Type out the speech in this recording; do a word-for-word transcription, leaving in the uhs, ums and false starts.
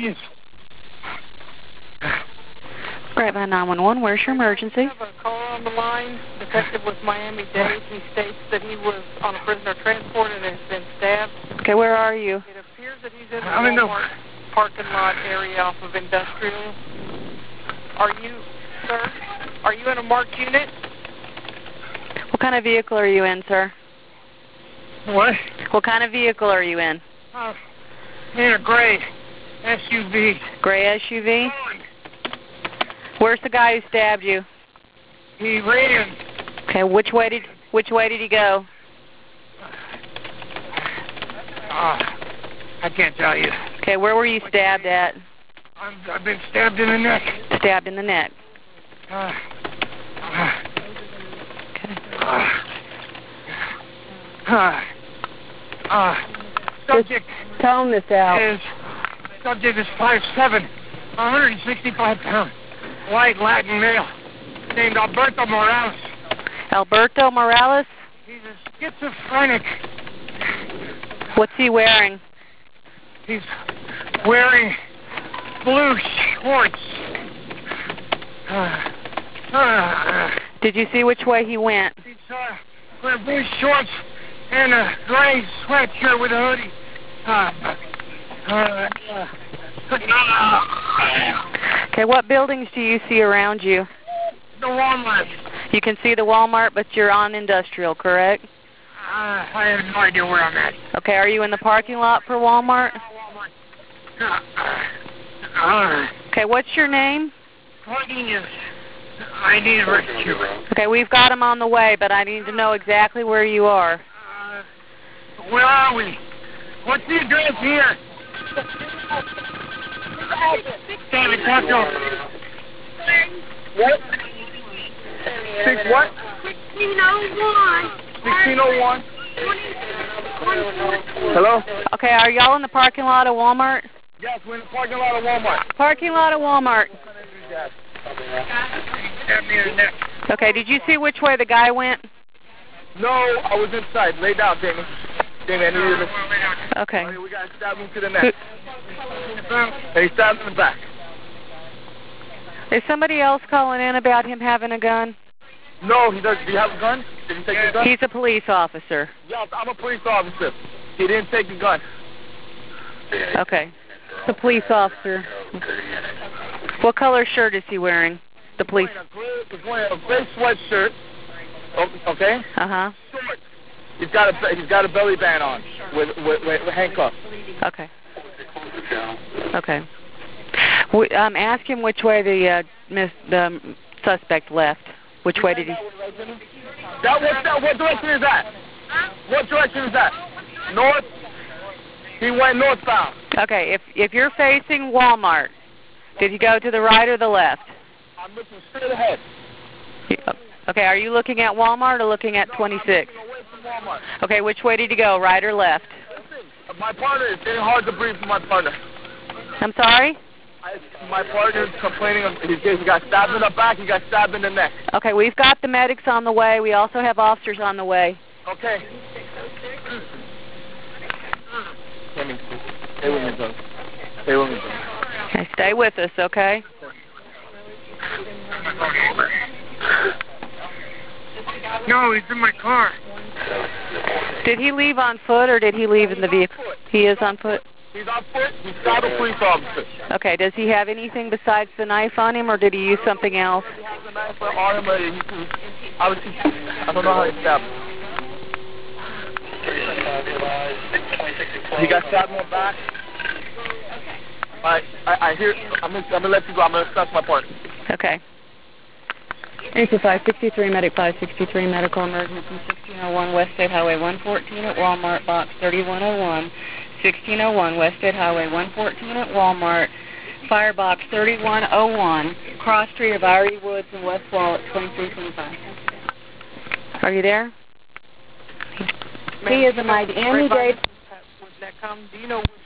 genius. Grapevine nine one one, where's your emergency? I have a caller on the line. Detective with Miami-Dade. He states that he was on a prisoner transport and has been stabbed. Okay, where are you? It appears that he's in the I'm in the Walmart parking lot area off of Industrial. Are you, sir? Are you in a marked unit? What kind of vehicle are you in, sir? What? What kind of vehicle are you in? Uh, in a gray S U V. Gray S U V? Where's the guy who stabbed you? He ran. Okay, which way did which way did he go? Uh, I can't tell you. Okay, where were you stabbed at? I'm, I've been stabbed in the neck. Stabbed in the neck. Uh, uh, Okay. uh, uh, uh, subject Tell him this out. is subject is five seven, one hundred sixty-five pounds, white Latin male, named Alberto Morales. Alberto Morales? He's a schizophrenic. What's he wearing? He's wearing blue shorts. Uh, uh, Did you see which way he went? he's uh, wearing blue shorts and a gray sweatshirt with a hoodie. Uh, uh, uh, Okay, what buildings do you see around you? the Walmart. You can see the Walmart, but you're on Industrial, correct? Uh, I have no idea where I'm at. Okay, are you in the parking lot for Walmart? Walmart. Uh, uh, Okay, what's your name? Cornelius. I need a rescue. Okay, we've got him on the way, but I need to know exactly where you are. Uh, where are we? What's the address here? Damn it, Taco. What? Six what? sixteen oh one. sixteen oh one. Hello? Okay, are y'all in the parking lot of Walmart? Yes, we're in the parking lot of Walmart. Parking lot of Walmart. Stabbed me in the neck. Okay, did you see which way the guy went? No, I was inside. Lay down, Jamie. Jamie, I need you to... Okay. Okay, we got to stab him to the neck. And he stabbed in the back. Is somebody else calling in about him having a gun? No, he does. Do you have a gun? Did he take the gun? He's a police officer. Yes, I'm a police officer. He didn't take the gun. Okay. The police officer. What color shirt is he wearing? The police. He's wearing a gray sweatshirt. Okay? Uh-huh. Short. He's got a he's got a belly band on with with, with, with handcuffs. Okay. Okay. We, um, ask him which way the uh, miss, the um, suspect left. Which way did he? That what that what direction is that? What direction is that? North. He went northbound. Okay. If if you're facing Walmart, did he go to the right or the left? I'm looking straight ahead. Okay. Are you looking at Walmart or looking at twenty-six? No, I'm looking away from Walmart. Okay. Which way did he go? Right or left? Listen, my partner is getting hard to breathe for my partner. I'm sorry? I, my partner's complaining of he, he got stabbed in the back, he got stabbed in the neck. Okay, we've got the medics on the way. We also have officers on the way. Okay. Stay with me, brother. Stay with me, brother. Okay, stay with us, okay? No, he's in my car. Did he leave on foot or did he leave in the vehicle? He is on foot? He's on foot. He's got a police officer. Okay, does he have anything besides the knife on him, or did he use something else? He has a knife on him, but he, he, I, was, I don't know how he stabbed him. He got stabbed in the back. I, I, I hear, I'm going to let you go. I'm going to discuss my partner. Okay. Answer five sixty-three, Medic five sixty-three, Medical Emergency, sixteen oh one West State Highway one fourteen at Walmart, Box thirty-one oh one. sixteen oh one West State Highway one fourteen at Walmart, Firebox thirty-one oh one, cross street of Irie Woods and West Wall at twenty-three twenty-five. Are you there? He is a Miami-Dade. Do you know